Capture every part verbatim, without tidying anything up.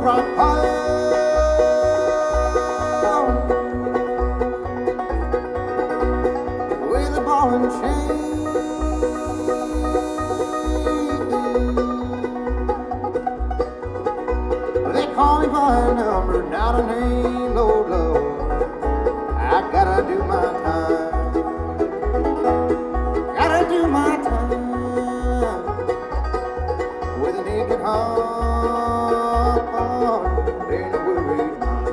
rock pile with a ball and chain. They call me by a number, not a name, Lord, Lord. I gotta do my time. Gotta do my time with a naked heart. Ain't a worried mind.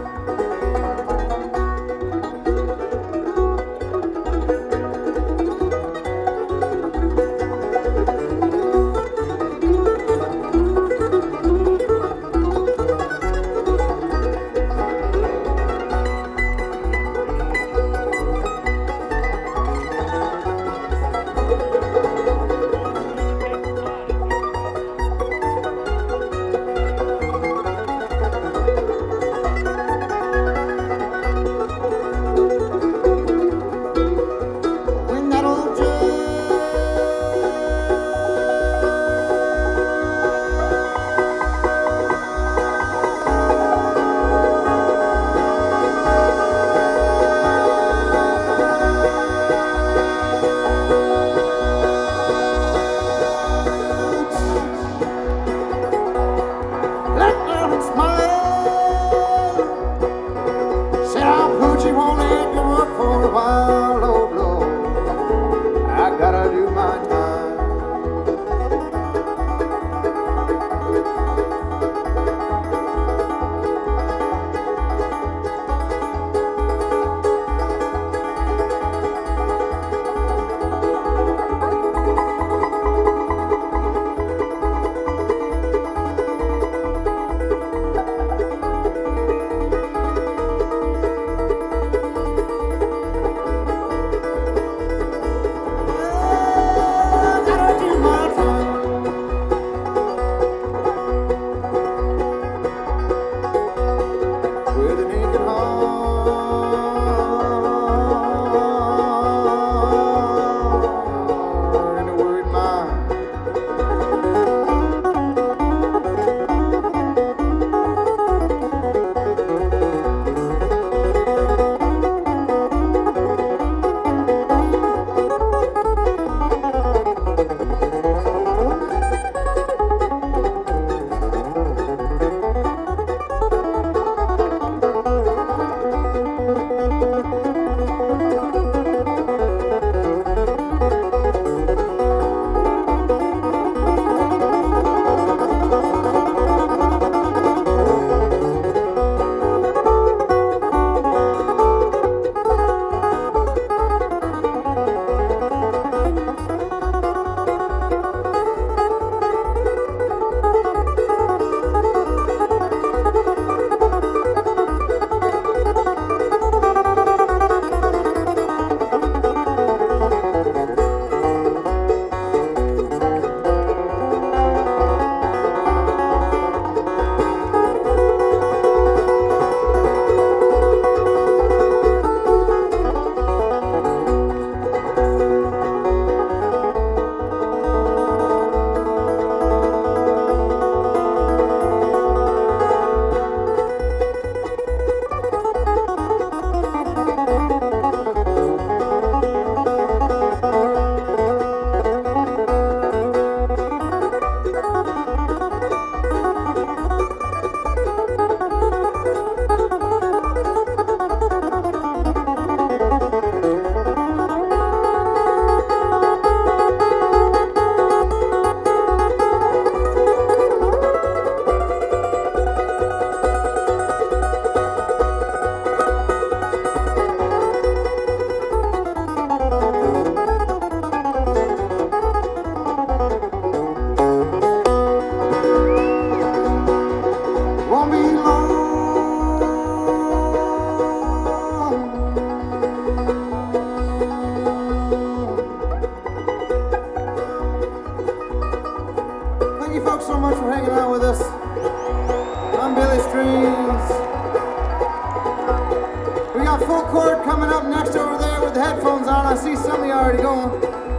full chord coming up next over there with the headphones on. I see some of you already going.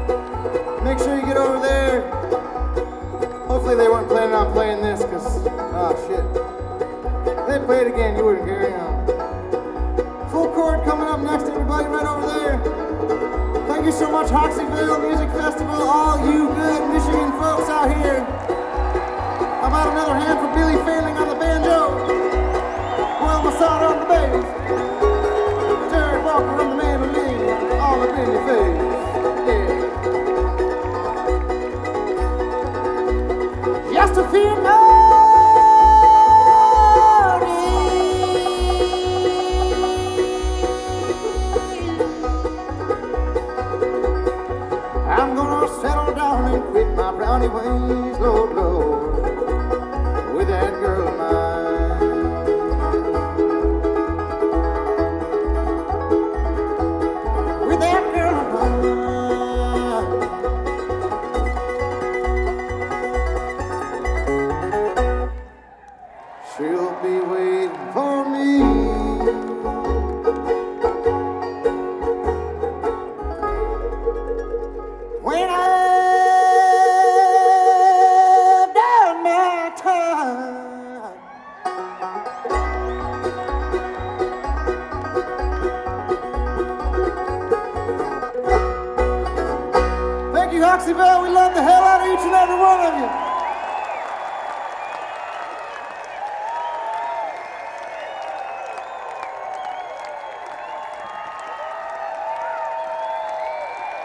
Make sure you get over there. Hopefully they weren't planning on playing this, because, oh shit. they'd play it again, you wouldn't carry on. Full chord coming up next, everybody, right over there. Thank you so much, Hoxeyville Music Festival, all you good Michigan folks out here. How about another hand for Billy Failing on the banjo? Will Masada on the bass. Jared Walker on the mandolin, all up in your face. Yeah. Just a few more. I'm gonna settle down and quit my brownie ways, Lord, Lord, with that girl of mine. With that girl of mine. She'll be waiting for me. When I've done my time, thank you, Hoxeyville. We love the hell out of each and every one of you.